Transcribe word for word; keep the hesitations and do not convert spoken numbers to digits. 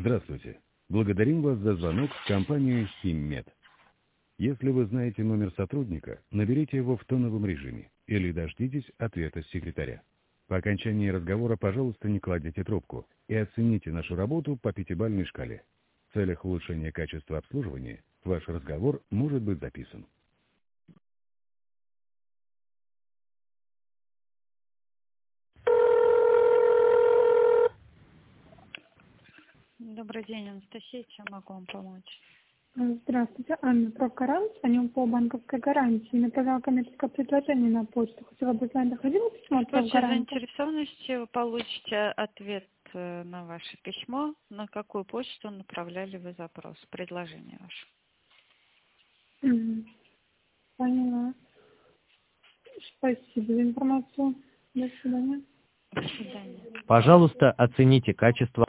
Здравствуйте. Благодарим вас за звонок в компанию «Химмед». Если вы знаете номер сотрудника, наберите его в тоновом режиме или дождитесь ответа секретаря. По окончании разговора, пожалуйста, не кладите трубку и оцените нашу работу по пятибалльной шкале. В целях улучшения качества обслуживания ваш разговор может быть записан. Добрый день, Анастасия, чем могу вам помочь? Здравствуйте, Анна Прокорант, звоню по банковской гарантии. Направляла коммерческое предложение на почту. Хотела бы знать, доходило письмо от В случае Прокоранта? заинтересованности вы получите ответ э, на ваше письмо, на какую почту направляли вы запрос, предложение ваше. Мгм. Поняла. Спасибо за информацию. До свидания. До свидания. Пожалуйста, оцените качество